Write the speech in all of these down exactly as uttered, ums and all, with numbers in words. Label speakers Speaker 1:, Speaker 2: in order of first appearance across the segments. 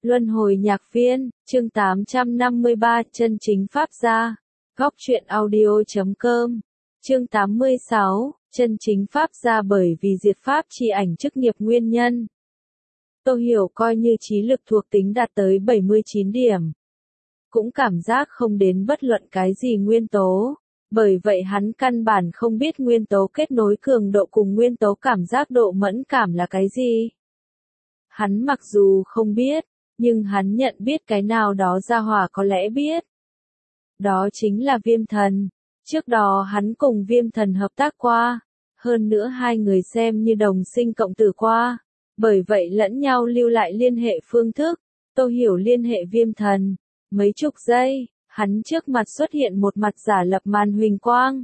Speaker 1: Luân hồi nhạc viên, chương tám trăm năm mươi ba, chân chính Pháp gia. Góc truyện audio chấm com. Chương tám mươi sáu, chân chính Pháp gia bởi vì diệt Pháp chi ảnh chức nghiệp nguyên nhân. Tô Hiểu coi như trí lực thuộc tính đạt tới bảy mươi chín điểm. Cũng cảm giác không đến bất luận cái gì nguyên tố. Bởi vậy hắn căn bản không biết nguyên tố kết nối cường độ cùng nguyên tố cảm giác độ mẫn cảm là cái gì. Hắn mặc dù không biết, nhưng hắn nhận biết cái nào đó gia hỏa có lẽ biết. Đó chính là Viêm Thần. Trước đó hắn cùng Viêm Thần hợp tác qua, hơn nữa hai người xem như đồng sinh cộng tử qua, bởi vậy lẫn nhau lưu lại liên hệ phương thức. Tô Hiểu liên hệ Viêm Thần, mấy chục giây, hắn trước mặt xuất hiện một mặt giả lập màn huỳnh quang.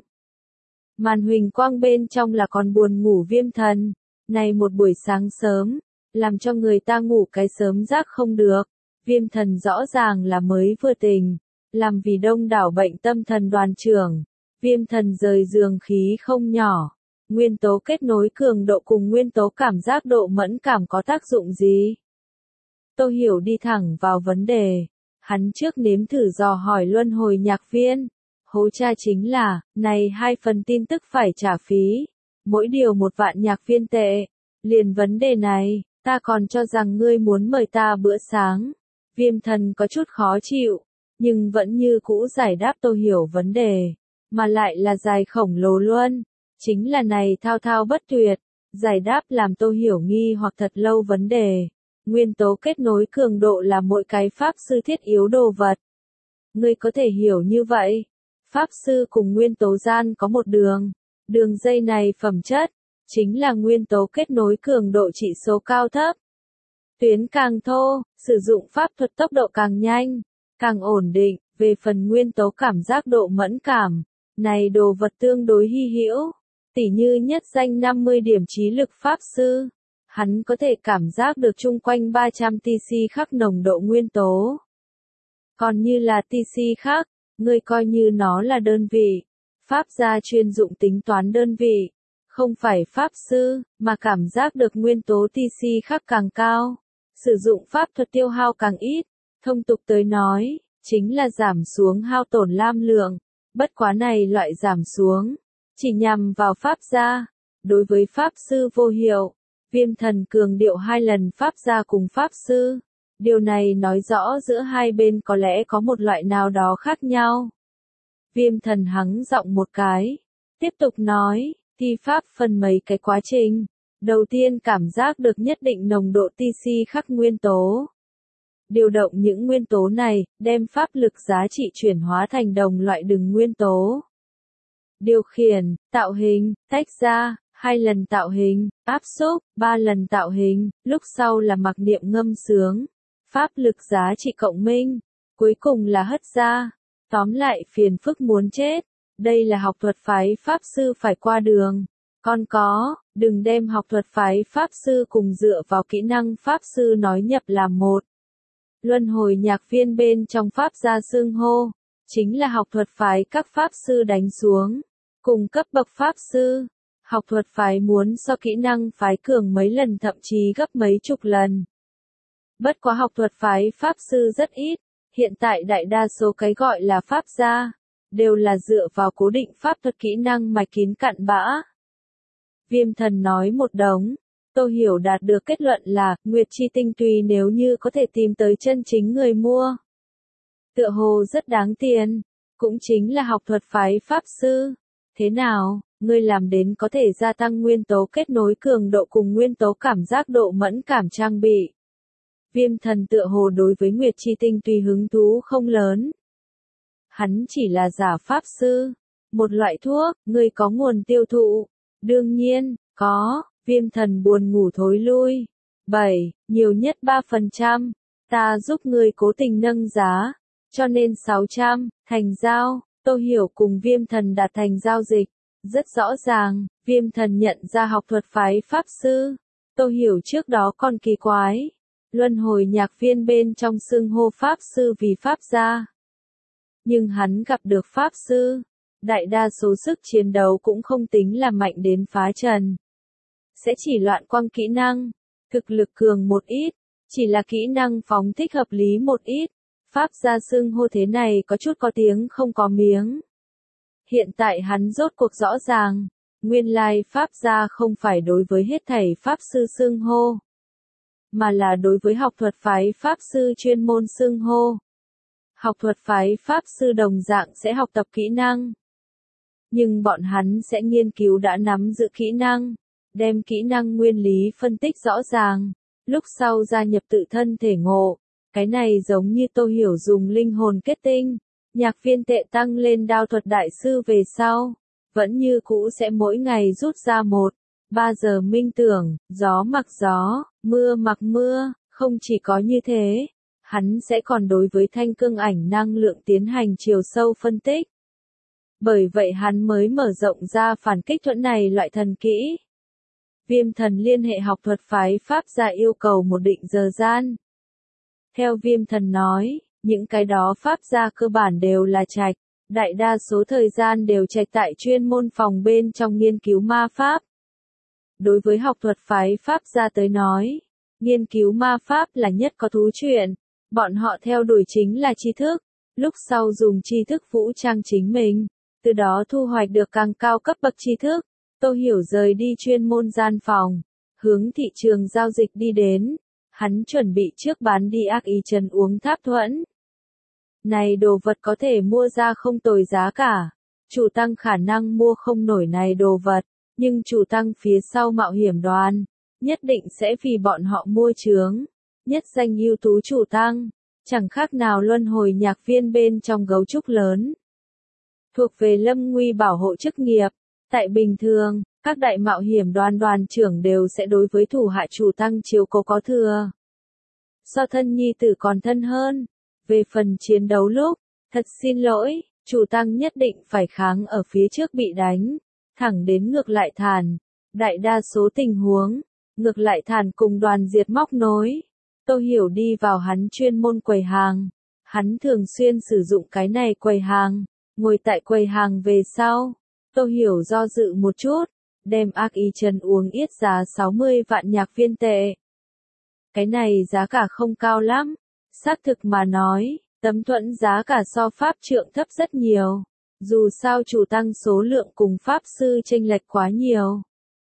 Speaker 1: Màn huỳnh quang bên trong là còn buồn ngủ Viêm Thần, này một buổi sáng sớm, làm cho người ta ngủ cái sớm giấc không được. Viêm Thần rõ ràng là mới vừa tỉnh, làm vì đông đảo bệnh tâm thần đoàn trưởng. Viêm Thần rời giường khí không nhỏ. Nguyên tố kết nối cường độ cùng nguyên tố cảm giác độ mẫn cảm có tác dụng gì? Tô Hiểu đi thẳng vào vấn đề. Hắn trước nếm thử dò hỏi luân hồi nhạc viên. Hố cha chính là, này hai phần tin tức phải trả phí. Mỗi điều một vạn nhạc viên tệ. Liền vấn đề này, ta còn cho rằng ngươi muốn mời ta bữa sáng. Viêm Thần có chút khó chịu, nhưng vẫn như cũ giải đáp Tô Hiểu vấn đề, mà lại là dài khổng lồ luôn. Chính là này thao thao bất tuyệt, giải đáp làm Tô Hiểu nghi hoặc thật lâu vấn đề. Nguyên tố kết nối cường độ là mỗi cái pháp sư thiết yếu đồ vật. Ngươi có thể hiểu như vậy. Pháp sư cùng nguyên tố gian có một đường. Đường dây này phẩm chất chính là nguyên tố kết nối cường độ trị số cao thấp. Tuyến càng thô, sử dụng pháp thuật tốc độ càng nhanh, càng ổn định. Về phần nguyên tố cảm giác độ mẫn cảm, này đồ vật tương đối hy hữu. Tỉ như nhất danh năm mươi điểm trí lực pháp sư, hắn có thể cảm giác được chung quanh ba trăm tê xê khắc nồng độ nguyên tố. Còn như là tê xê khắc, ngươi coi như nó là đơn vị. Pháp gia chuyên dụng tính toán đơn vị. Không phải pháp sư, mà cảm giác được nguyên tố tê xê khắc càng cao. Sử dụng pháp thuật tiêu hao càng ít. Thông tục tới nói, chính là giảm xuống hao tổn lam lượng. Bất quá này loại giảm xuống, chỉ nhằm vào pháp gia. Đối với pháp sư vô hiệu, Viêm Thần cường điệu hai lần pháp gia cùng pháp sư. Điều này nói rõ giữa hai bên có lẽ có một loại nào đó khác nhau. Viêm Thần hắng giọng một cái, tiếp tục nói, thi pháp phân mấy cái quá trình. Đầu tiên cảm giác được nhất định nồng độ tê xê khắc nguyên tố. Điều động những nguyên tố này, đem pháp lực giá trị chuyển hóa thành đồng loại đừng nguyên tố. Điều khiển, tạo hình, tách ra, hai lần tạo hình, áp xúc, ba lần tạo hình, lúc sau là mặc niệm ngâm sướng. Pháp lực giá trị cộng minh, cuối cùng là hất ra. Tóm lại phiền phức muốn chết. Đây là học thuật phái pháp sư phải qua đường. Còn có, đừng đem học thuật phái pháp sư cùng dựa vào kỹ năng pháp sư nói nhập làm một. Luân hồi nhạc viên bên trong pháp gia xưng hô, chính là học thuật phái các pháp sư đánh xuống. Cùng cấp bậc pháp sư, học thuật phái muốn so kỹ năng phái cường mấy lần thậm chí gấp mấy chục lần. Bất quá học thuật phái pháp sư rất ít, hiện tại đại đa số cái gọi là pháp gia, đều là dựa vào cố định pháp thuật kỹ năng mạch kín cặn bã. Viêm Thần nói một đống, Tô Hiểu đạt được kết luận là, Nguyệt Chi Tinh tùy nếu như có thể tìm tới chân chính người mua. Tựa hồ rất đáng tiền, cũng chính là học thuật phái pháp sư. Thế nào, ngươi làm đến có thể gia tăng nguyên tố kết nối cường độ cùng nguyên tố cảm giác độ mẫn cảm trang bị. Viêm Thần tựa hồ đối với Nguyệt Chi Tinh tùy hứng thú không lớn. Hắn chỉ là giả pháp sư. Một loại thuốc, ngươi có nguồn tiêu thụ. Đương nhiên, có. Viêm Thần buồn ngủ thối lui. bảy, nhiều nhất ba phần trăm. Ta giúp ngươi cố tình nâng giá. Cho nên sáu trăm, thành giao. Tô Hiểu cùng Viêm Thần đạt thành giao dịch. Rất rõ ràng, Viêm Thần nhận ra học thuật phái pháp sư. Tô Hiểu trước đó còn kỳ quái. Luân hồi nhạc viên bên trong xưng hô pháp sư vì pháp gia. Nhưng hắn gặp được pháp sư. Đại đa số sức chiến đấu cũng không tính là mạnh đến phá trần. Sẽ chỉ loạn quăng kỹ năng. Thực lực cường một ít. Chỉ là kỹ năng phóng thích hợp lý một ít. Pháp gia xưng hô thế này có chút có tiếng không có miếng. Hiện tại hắn rốt cuộc rõ ràng, nguyên lai Pháp gia không phải đối với hết thảy Pháp sư xưng hô, mà là đối với học thuật phái Pháp sư chuyên môn xưng hô. Học thuật phái Pháp sư đồng dạng sẽ học tập kỹ năng. Nhưng bọn hắn sẽ nghiên cứu đã nắm giữ kỹ năng, đem kỹ năng nguyên lý phân tích rõ ràng, lúc sau gia nhập tự thân thể ngộ. Cái này giống như Tô Hiểu dùng linh hồn kết tinh, nhạc viên tệ tăng lên đao thuật đại sư về sau, vẫn như cũ sẽ mỗi ngày rút ra một, ba giờ minh tưởng, gió mặc gió, mưa mặc mưa, không chỉ có như thế, hắn sẽ còn đối với thanh cương ảnh năng lượng tiến hành chiều sâu phân tích. Bởi vậy hắn mới mở rộng ra phản kích thuẫn này loại thần kỹ. Viêm thần liên hệ học thuật phái Pháp gia yêu cầu một định giờ gian. Theo viêm thần nói, những cái đó Pháp gia cơ bản đều là trạch, đại đa số thời gian đều trạch tại chuyên môn phòng bên trong nghiên cứu ma Pháp. Đối với học thuật phái Pháp gia tới nói, nghiên cứu ma Pháp là nhất có thú chuyện, bọn họ theo đuổi chính là tri thức, lúc sau dùng tri thức vũ trang chính mình, từ đó thu hoạch được càng cao cấp bậc tri thức. Tô Hiểu rời đi chuyên môn gian phòng, hướng thị trường giao dịch đi đến. Hắn chuẩn bị trước bán đi ác ý trần uống tháp thuẫn. Này đồ vật có thể mua ra không tồi giá cả. Chủ tăng khả năng mua không nổi này đồ vật, nhưng chủ tăng phía sau mạo hiểm đoàn, nhất định sẽ vì bọn họ mua chướng. Nhất danh ưu tú chủ tăng, chẳng khác nào luân hồi nhạc viên bên trong gấu trúc lớn. Thuộc về lâm nguy bảo hộ chức nghiệp, tại bình thường, các đại mạo hiểm đoàn đoàn trưởng đều sẽ đối với thủ hạ chủ tăng chiếu cố có thừa. So thân nhi tử còn thân hơn. Về phần chiến đấu lúc, thật xin lỗi, chủ tăng nhất định phải kháng ở phía trước bị đánh, thẳng đến ngược lại thàn. Đại đa số tình huống, ngược lại thàn cùng đoàn diệt móc nối. Tô Hiểu đi vào hắn chuyên môn quầy hàng. Hắn thường xuyên sử dụng cái này quầy hàng, ngồi tại quầy hàng về sau. Tô Hiểu do dự một chút, đem ác ý trần uống yết giá sáu mươi vạn nhạc viên tệ. Cái này giá cả không cao lắm, xác thực mà nói, tấm thuẫn giá cả so Pháp trượng thấp rất nhiều, dù sao chủ tăng số lượng cùng Pháp sư chênh lệch quá nhiều.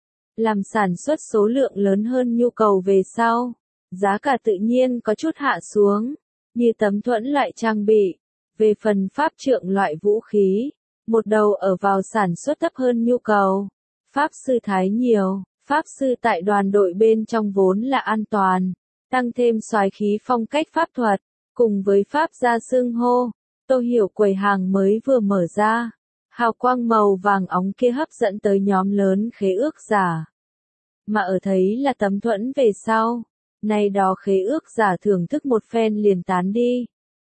Speaker 1: Làm sản xuất số lượng lớn hơn nhu cầu về sau, giá cả tự nhiên có chút hạ xuống, như tấm thuẫn loại trang bị, về phần Pháp trượng loại vũ khí. Một đầu ở vào sản xuất thấp hơn nhu cầu. Pháp sư thái nhiều, Pháp sư tại đoàn đội bên trong vốn là an toàn, tăng thêm soái khí phong cách pháp thuật, cùng với Pháp gia xưng hô. Tô Hiểu quầy hàng mới vừa mở ra, hào quang màu vàng óng kia hấp dẫn tới nhóm lớn khế ước giả. Mà ở thấy là tấm thuẫn về sau, nay đó khế ước giả thưởng thức một phen liền tán đi.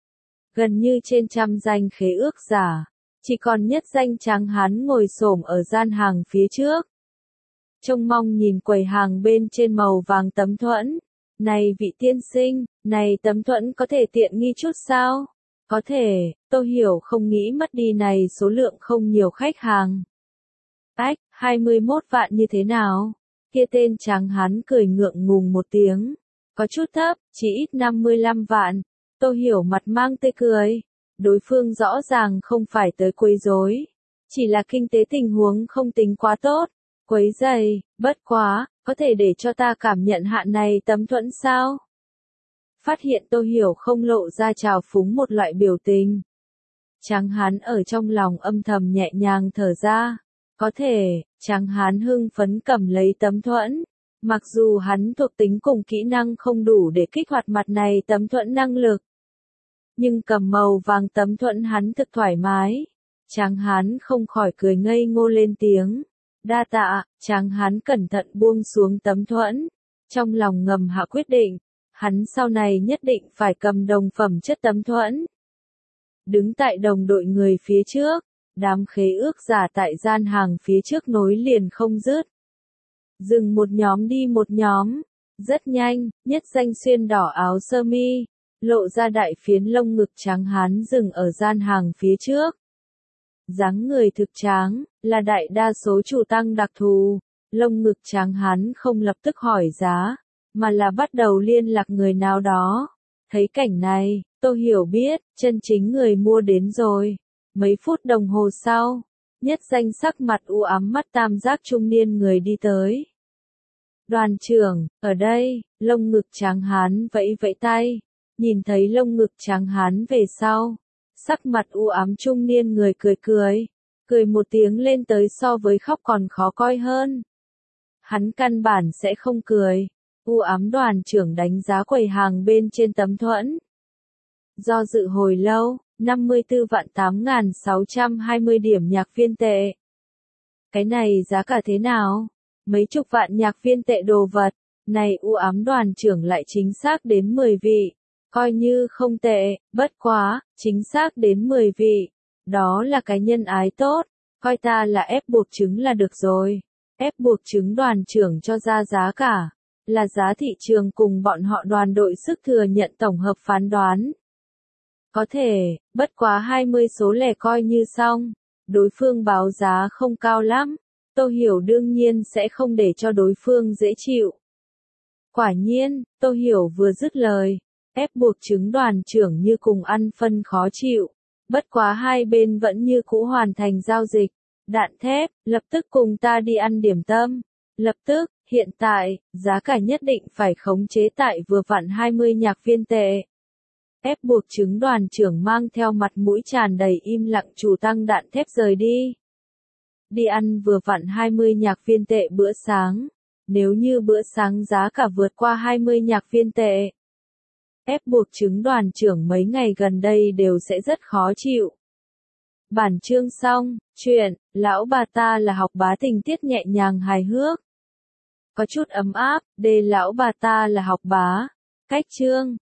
Speaker 1: Gần như trên trăm danh khế ước giả. Chỉ còn nhất danh tráng hán ngồi xổm ở gian hàng phía trước. Trông mong nhìn quầy hàng bên trên màu vàng tấm thuẫn. Này vị tiên sinh, này tấm thuẫn có thể tiện nghi chút sao? Có thể, Tô Hiểu không nghĩ mất đi này số lượng không nhiều khách hàng. Ách, hai mươi mốt vạn như thế nào? Kia tên tráng hán cười ngượng ngùng một tiếng. Có chút thấp, chỉ ít năm mươi lăm vạn. Tô Hiểu mặt mang tươi cười. Đối phương rõ ràng không phải tới quấy rối, chỉ là kinh tế tình huống không tính quá tốt. Quấy rầy, bất quá, có thể để cho ta cảm nhận hạ này tấm thuẫn sao? Phát hiện Tô Hiểu không lộ ra trào phúng một loại biểu tình. Tráng hán ở trong lòng âm thầm nhẹ nhàng thở ra. Có thể, tráng hán hưng phấn cầm lấy tấm thuẫn. Mặc dù hắn thuộc tính cùng kỹ năng không đủ để kích hoạt mặt này tấm thuẫn năng lực. Nhưng cầm màu vàng tấm thuẫn hắn thực thoải mái. Tráng hán không khỏi cười ngây ngô lên tiếng. Đa tạ, tráng hán cẩn thận buông xuống tấm thuẫn. Trong lòng ngầm hạ quyết định, hắn sau này nhất định phải cầm đồng phẩm chất tấm thuẫn. Đứng tại đồng đội người phía trước, đám khế ước giả tại gian hàng phía trước nối liền không dứt. Dừng một nhóm đi một nhóm. Rất nhanh, nhất danh xuyên đỏ áo sơ mi. Lộ ra đại phiến lông ngực trắng hán dừng ở gian hàng phía trước. Dáng người thực tráng, là đại đa số chủ tăng đặc thù, lông ngực trắng hán không lập tức hỏi giá, mà là bắt đầu liên lạc người nào đó. Thấy cảnh này, Tô Hiểu biết, chân chính người mua đến rồi. Mấy phút đồng hồ sau, nhất danh sắc mặt u ám mắt tam giác trung niên người đi tới. Đoàn trưởng, ở đây, lông ngực trắng hán vẫy vẫy tay, nhìn thấy lông ngực trắng hán về sau. Sắc mặt u ám trung niên người cười cười, cười một tiếng lên tới so với khóc còn khó coi hơn. Hắn căn bản sẽ không cười, u ám đoàn trưởng đánh giá quầy hàng bên trên tấm thuẫn. Do dự hồi lâu, năm mươi tư vạn tám nghìn sáu trăm hai mươi điểm nhạc viên tệ. Cái này giá cả thế nào? Mấy chục vạn nhạc viên tệ đồ vật, này u ám đoàn trưởng lại chính xác đến mười vị. Coi như không tệ, bất quá, chính xác đến mười vị. Đó là cái nhân ái tốt, coi ta là ép buộc chứng là được rồi. Ép buộc chứng đoàn trưởng cho ra giá cả, là giá thị trường cùng bọn họ đoàn đội sức thừa nhận tổng hợp phán đoán. Có thể, bất quá hai mươi số lẻ coi như xong. Đối phương báo giá không cao lắm, Tô Hiểu đương nhiên sẽ không để cho đối phương dễ chịu. Quả nhiên, Tô Hiểu vừa dứt lời, ép buộc chứng đoàn trưởng như cùng ăn phân khó chịu. Bất quá hai bên vẫn như cũ hoàn thành giao dịch. Đạn thép, lập tức cùng ta đi ăn điểm tâm. Lập tức, hiện tại, giá cả nhất định phải khống chế tại vừa vặn hai mươi nhạc viên tệ. Ép buộc chứng đoàn trưởng mang theo mặt mũi tràn đầy im lặng chủ tăng đạn thép rời đi. Đi ăn vừa vặn hai mươi nhạc viên tệ bữa sáng. Nếu như bữa sáng giá cả vượt qua hai mươi nhạc viên tệ, ép buộc chứng đoàn trưởng mấy ngày gần đây đều sẽ rất khó chịu. Bản chương xong, chuyện, lão bà ta là học bá tình tiết nhẹ nhàng hài hước. Có chút ấm áp, đề lão bà ta là học bá. Cách chương.